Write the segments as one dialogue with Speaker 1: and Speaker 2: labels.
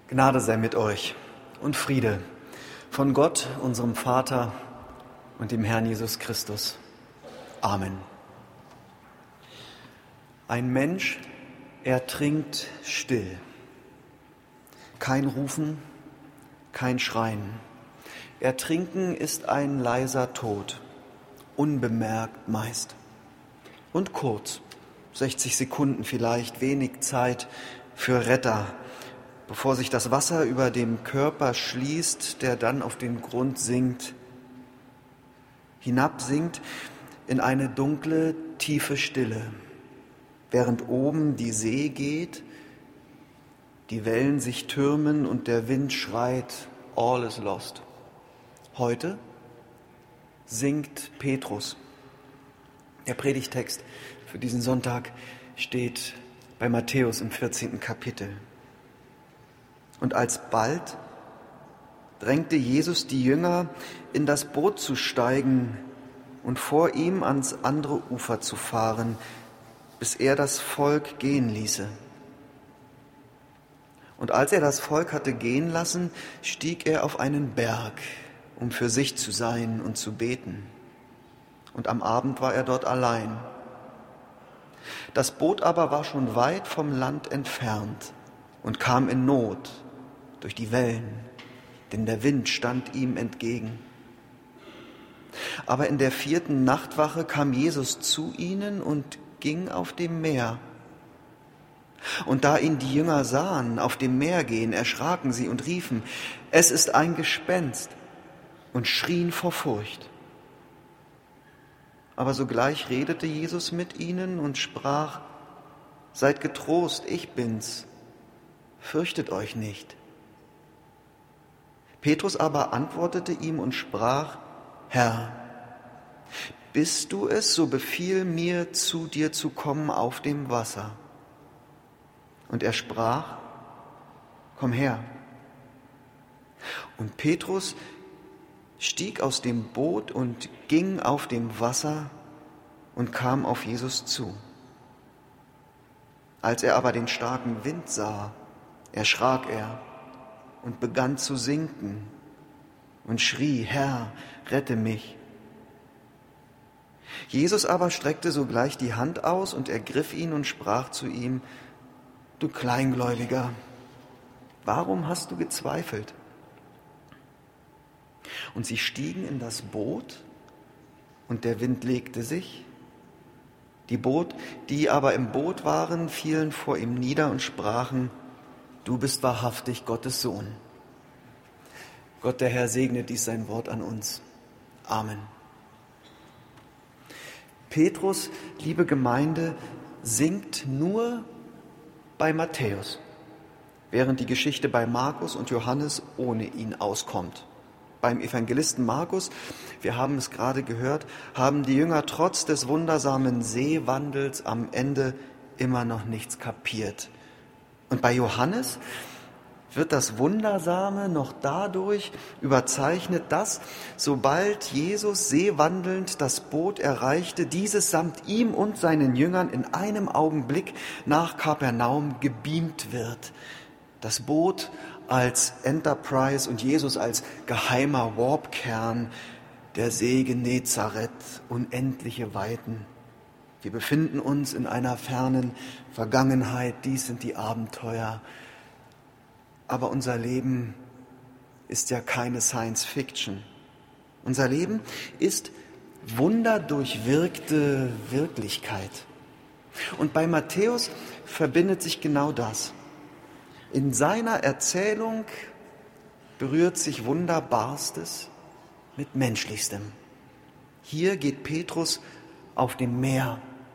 Speaker 1: Gnade sei mit euch und Friede von Gott, unserem Vater und dem Herrn Jesus Christus. Amen. Ein Mensch ertrinkt still. Kein Rufen, kein Schreien. Ertrinken ist ein leiser Tod, unbemerkt meist. Und kurz, 60 Sekunden vielleicht, wenig Zeit für Retter, bevor sich das Wasser über dem Körper schließt, der dann auf den Grund sinkt, hinabsinkt in eine dunkle, tiefe Stille, während oben die See geht, die Wellen sich türmen und der Wind schreit, all is lost. Heute singt Petrus. Der Predigtext für diesen Sonntag steht bei Matthäus im 14. Kapitel. Und alsbald drängte Jesus die Jünger, in das Boot zu steigen und vor ihm ans andere Ufer zu fahren, bis er das Volk gehen ließe. Und als er das Volk hatte gehen lassen, stieg er auf einen Berg, um für sich zu sein und zu beten. Und am Abend war er dort allein. Das Boot aber war schon weit vom Land entfernt und kam in Not durch die Wellen, denn der Wind stand ihm entgegen. Aber in der 4. Nachtwache kam Jesus zu ihnen und ging auf dem Meer. Und da ihn die Jünger sahen auf dem Meer gehen, erschraken sie und riefen, es ist ein Gespenst, und schrien vor Furcht. Aber sogleich redete Jesus mit ihnen und sprach, seid getrost, ich bin's, fürchtet euch nicht. Petrus aber antwortete ihm und sprach, Herr, bist du es, so befiehl mir, zu dir zu kommen auf dem Wasser. Und er sprach, komm her. Und Petrus stieg aus dem Boot und ging auf dem Wasser und kam auf Jesus zu. Als er aber den starken Wind sah, erschrak er und begann zu sinken und schrie, Herr, rette mich. Jesus aber streckte sogleich die Hand aus und ergriff ihn und sprach zu ihm, du Kleingläubiger, warum hast du gezweifelt? Und sie stiegen in das Boot und der Wind legte sich. Die aber im Boot waren, fielen vor ihm nieder und sprachen, du bist wahrhaftig Gottes Sohn. Gott, der Herr, segne dies sein Wort an uns. Amen. Petrus, liebe Gemeinde, singt nur bei Matthäus, während die Geschichte bei Markus und Johannes ohne ihn auskommt. Beim Evangelisten Markus, wir haben es gerade gehört, haben die Jünger trotz des wundersamen Seewandels am Ende immer noch nichts kapiert. Und bei Johannes wird das Wundersame noch dadurch überzeichnet, dass, sobald Jesus seewandelnd das Boot erreichte, dieses samt ihm und seinen Jüngern in einem Augenblick nach Kapernaum gebeamt wird. Das Boot als Enterprise und Jesus als geheimer Warpkern, der See Genezareth, unendliche Weiten. Wir befinden uns in einer fernen Vergangenheit, dies sind die Abenteuer. Aber unser Leben ist ja keine Science-Fiction. Unser Leben ist wunderdurchwirkte Wirklichkeit. Und bei Matthäus verbindet sich genau das. In seiner Erzählung berührt sich Wunderbarstes mit Menschlichstem. Hier geht Petrus auf dem Meer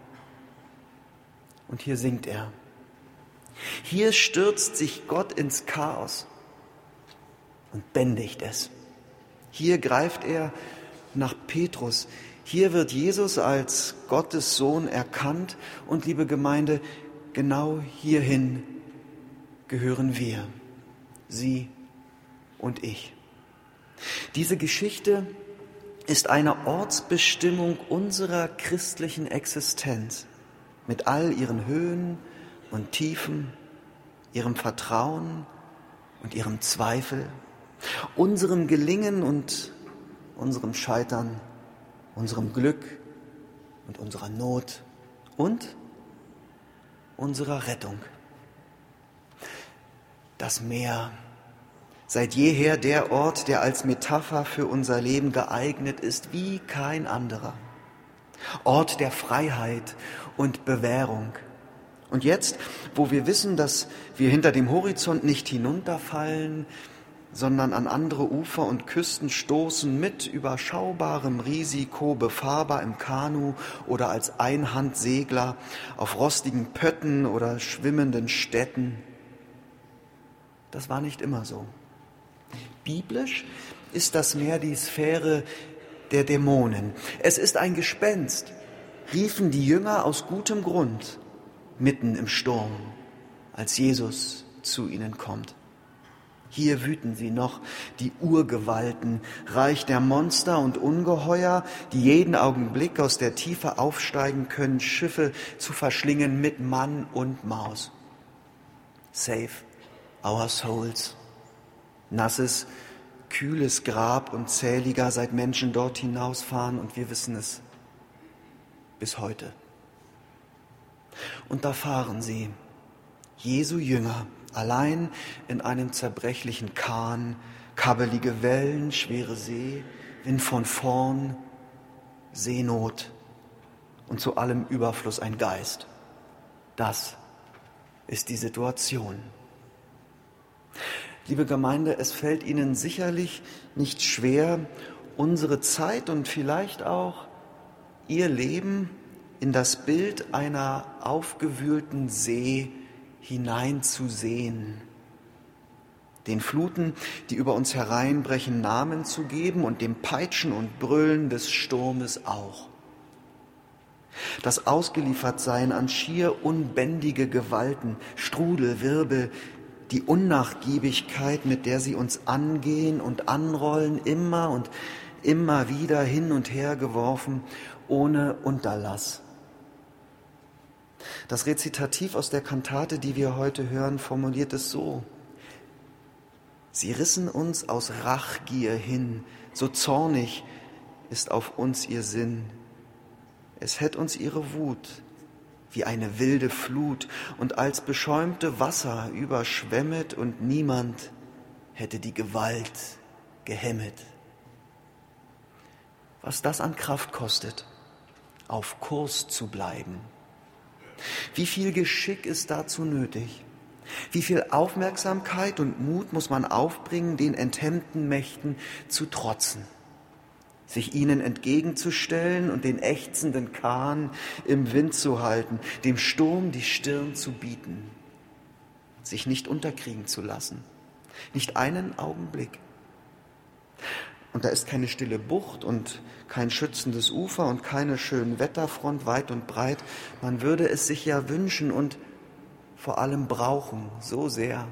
Speaker 1: und hier singt er. Hier stürzt sich Gott ins Chaos und bändigt es. Hier greift er nach Petrus. Hier wird Jesus als Gottes Sohn erkannt und, liebe Gemeinde, genau hierhin gehören wir, Sie und ich. Diese Geschichte ist eine Ortsbestimmung unserer christlichen Existenz mit all ihren Höhen und Tiefen, ihrem Vertrauen und ihrem Zweifel, unserem Gelingen und unserem Scheitern, unserem Glück und unserer Not und unserer Rettung. Das Meer, seit jeher der Ort, der als Metapher für unser Leben geeignet ist wie kein anderer. Ort der Freiheit und Bewährung. Und jetzt, wo wir wissen, dass wir hinter dem Horizont nicht hinunterfallen, sondern an andere Ufer und Küsten stoßen, mit überschaubarem Risiko, befahrbar im Kanu oder als Einhandsegler auf rostigen Pötten oder schwimmenden Städten. Das war nicht immer so. Biblisch ist das Meer die Sphäre der Dämonen. Es ist ein Gespenst, riefen die Jünger aus gutem Grund mitten im Sturm, als Jesus zu ihnen kommt. Hier wüten sie noch, die Urgewalten, Reich der Monster und Ungeheuer, die jeden Augenblick aus der Tiefe aufsteigen können, Schiffe zu verschlingen mit Mann und Maus. Save our souls. Nasses, kühles Grab und zähliger, seit Menschen dort hinausfahren, und wir wissen es bis heute. Und da fahren sie, Jesu Jünger, allein in einem zerbrechlichen Kahn, kabbelige Wellen, schwere See, Wind von vorn, Seenot und zu allem Überfluss ein Geist. Das ist die Situation. Liebe Gemeinde, es fällt Ihnen sicherlich nicht schwer, unsere Zeit und vielleicht auch Ihr Leben in das Bild einer aufgewühlten See hineinzusehen, den Fluten, die über uns hereinbrechen, Namen zu geben und dem Peitschen und Brüllen des Sturmes auch. Das Ausgeliefertsein an schier unbändige Gewalten, Strudel, Wirbel, die Unnachgiebigkeit, mit der sie uns angehen und anrollen, immer und immer wieder hin und her geworfen, ohne Unterlass. Das Rezitativ aus der Kantate, die wir heute hören, formuliert es so: Sie rissen uns aus Rachgier hin, so zornig ist auf uns ihr Sinn. Es hätt uns ihre Wut wie eine wilde Flut und als beschäumte Wasser überschwemmet, und niemand hätte die Gewalt gehemmet. Was das an Kraft kostet, auf Kurs zu bleiben. Wie viel Geschick ist dazu nötig? Wie viel Aufmerksamkeit und Mut muss man aufbringen, den enthemmten Mächten zu trotzen, sich ihnen entgegenzustellen und den ächzenden Kahn im Wind zu halten, dem Sturm die Stirn zu bieten, sich nicht unterkriegen zu lassen, nicht einen Augenblick. Und da ist keine stille Bucht und kein schützendes Ufer und keine schöne Wetterfront weit und breit. Man würde es sich ja wünschen und vor allem brauchen, so sehr.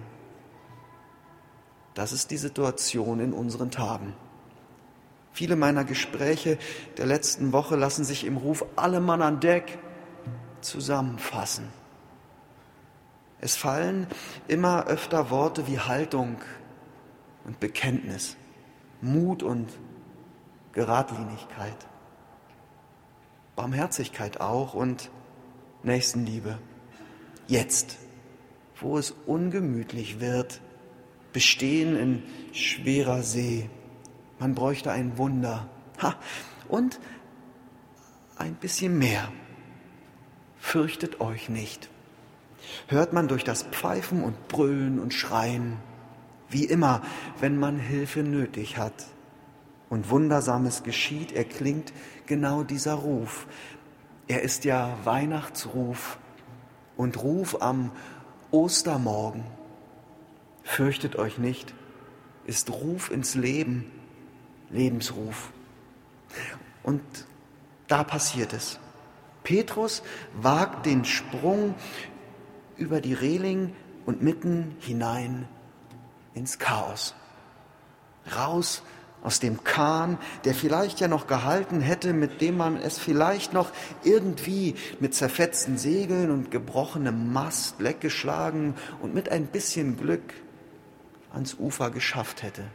Speaker 1: Das ist die Situation in unseren Tagen. Viele meiner Gespräche der letzten Woche lassen sich im Ruf "Alle Mann an Deck" zusammenfassen. Es fallen immer öfter Worte wie Haltung und Bekenntnis, Mut und Geradlinigkeit, Barmherzigkeit auch und Nächstenliebe. Jetzt, wo es ungemütlich wird, bestehen in schwerer See. Man bräuchte ein Wunder. Und ein bisschen mehr. Fürchtet euch nicht. Hört man durch das Pfeifen und Brüllen und Schreien, wie immer, wenn man Hilfe nötig hat und Wundersames geschieht, erklingt genau dieser Ruf. Er ist ja Weihnachtsruf und Ruf am Ostermorgen. Fürchtet euch nicht, ist Ruf ins Leben, Lebensruf. Und da passiert es. Petrus wagt den Sprung über die Reling und mitten hinein ins Chaos. Raus aus dem Kahn, der vielleicht ja noch gehalten hätte, mit dem man es vielleicht noch irgendwie mit zerfetzten Segeln und gebrochenem Mast leckgeschlagen und mit ein bisschen Glück ans Ufer geschafft hätte.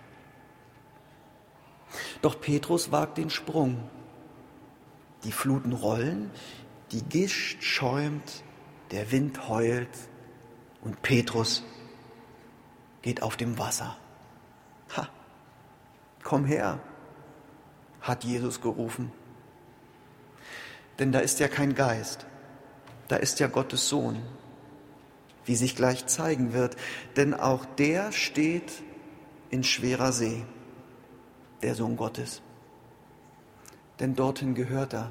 Speaker 1: Doch Petrus wagt den Sprung. Die Fluten rollen, die Gischt schäumt, der Wind heult und Petrus geht auf dem Wasser. Ha, komm her, hat Jesus gerufen. Denn da ist ja kein Geist, da ist ja Gottes Sohn, wie sich gleich zeigen wird, denn auch der steht in schwerer See, der Sohn Gottes. Denn dorthin gehört er,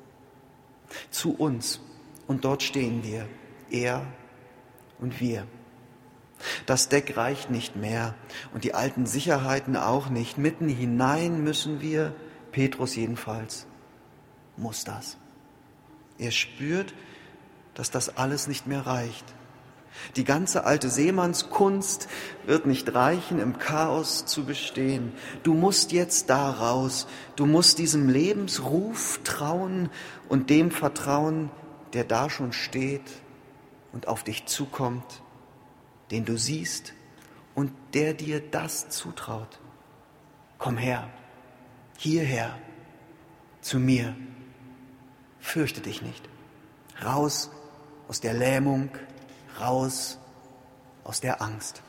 Speaker 1: zu uns, und dort stehen wir, er und wir. Das Deck reicht nicht mehr und die alten Sicherheiten auch nicht. Mitten hinein müssen wir, Petrus jedenfalls, muss das. Er spürt, dass das alles nicht mehr reicht. Die ganze alte Seemannskunst wird nicht reichen, im Chaos zu bestehen. Du musst jetzt da raus, du musst diesem Lebensruf trauen und dem vertrauen, der da schon steht und auf dich zukommt, den du siehst und der dir das zutraut. Komm her, hierher, zu mir. Fürchte dich nicht. Raus aus der Lähmung, raus aus der Angst.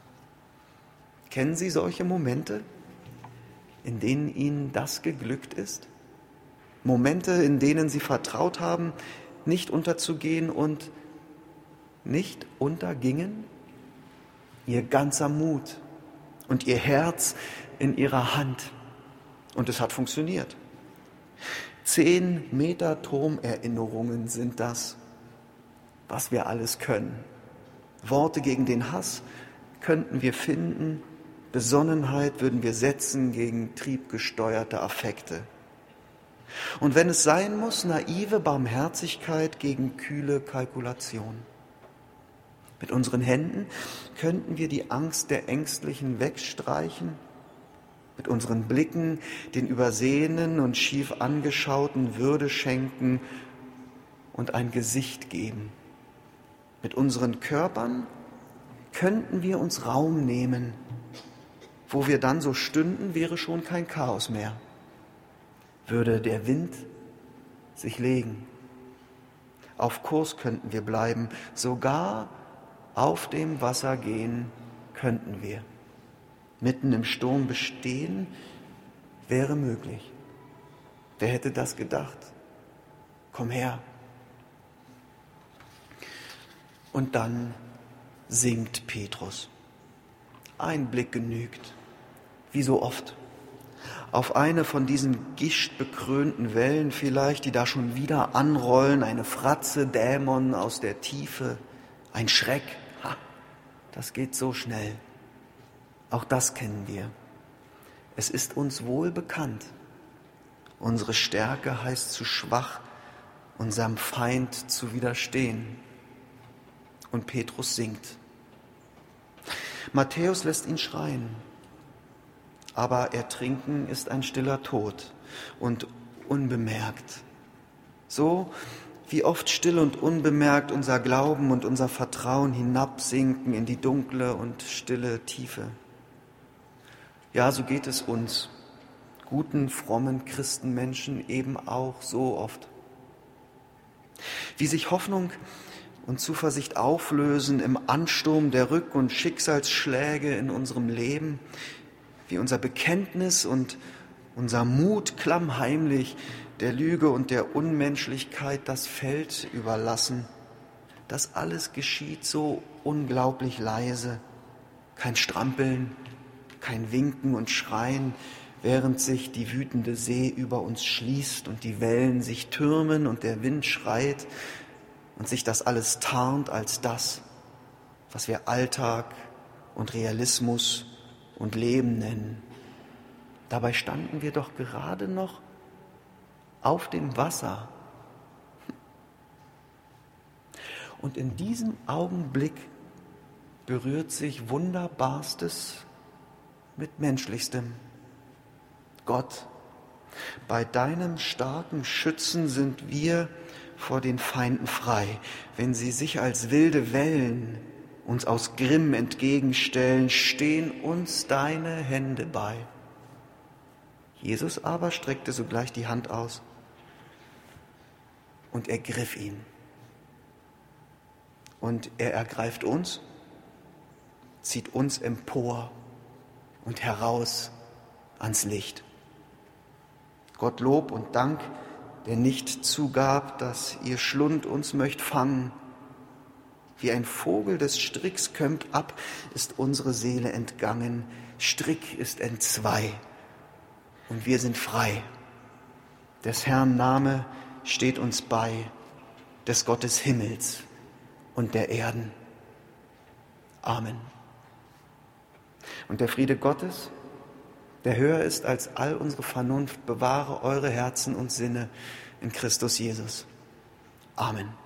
Speaker 1: Kennen Sie solche Momente, in denen Ihnen das geglückt ist? Momente, in denen Sie vertraut haben, nicht unterzugehen und nicht untergingen? Ihr ganzer Mut und Ihr Herz in Ihrer Hand. Und es hat funktioniert. 10 Meter Turmerinnerungen sind das, was wir alles können. Worte gegen den Hass könnten wir finden, Besonnenheit würden wir setzen gegen triebgesteuerte Affekte. Und wenn es sein muss, naive Barmherzigkeit gegen kühle Kalkulation. Mit unseren Händen könnten wir die Angst der Ängstlichen wegstreichen, mit unseren Blicken den Übersehenen und schief angeschauten Würde schenken und ein Gesicht geben. Mit unseren Körpern könnten wir uns Raum nehmen. Wo wir dann so stünden, wäre schon kein Chaos mehr. Würde der Wind sich legen. Auf Kurs könnten wir bleiben, sogar auf dem Wasser gehen könnten wir. Mitten im Sturm bestehen wäre möglich. Wer hätte das gedacht? Komm her. Und dann singt Petrus. Ein Blick genügt, wie so oft. Auf eine von diesen gischtbekrönten Wellen vielleicht, die da schon wieder anrollen, eine Fratze, Dämon aus der Tiefe, ein Schreck. Ha, das geht so schnell. Auch das kennen wir. Es ist uns wohl bekannt. Unsere Stärke heißt zu schwach, unserem Feind zu widerstehen. Und Petrus singt. Matthäus lässt ihn schreien. Aber Ertrinken ist ein stiller Tod und unbemerkt. So wie oft still und unbemerkt unser Glauben und unser Vertrauen hinabsinken in die dunkle und stille Tiefe. Ja, so geht es uns, guten, frommen Christenmenschen eben auch so oft. Wie sich Hoffnung und Zuversicht auflösen im Ansturm der Rück- und Schicksalsschläge in unserem Leben, wie unser Bekenntnis und unser Mut klammheimlich der Lüge und der Unmenschlichkeit das Feld überlassen. Das alles geschieht so unglaublich leise. Kein Strampeln, kein Winken und Schreien, während sich die wütende See über uns schließt und die Wellen sich türmen und der Wind schreit und sich das alles tarnt als das, was wir Alltag und Realismus und Leben nennen. Dabei standen wir doch gerade noch auf dem Wasser. Und in diesem Augenblick berührt sich Wunderbarstes mit Menschlichstem. Gott, bei deinem starken Schützen sind wir vor den Feinden frei, wenn sie sich als wilde Wellen uns aus Grimm entgegenstellen, stehen uns deine Hände bei. Jesus aber streckte sogleich die Hand aus und ergriff ihn. Und er ergreift uns, zieht uns empor und heraus ans Licht. Gott Lob und Dank, der nicht zugab, dass ihr Schlund uns möcht fangen. Wie ein Vogel des Stricks kömmt ab, ist unsere Seele entgangen. Strick ist entzwei und wir sind frei. Des Herrn Name steht uns bei, des Gottes Himmels und der Erden. Amen. Und der Friede Gottes, der höher ist als all unsere Vernunft, bewahre eure Herzen und Sinne in Christus Jesus. Amen.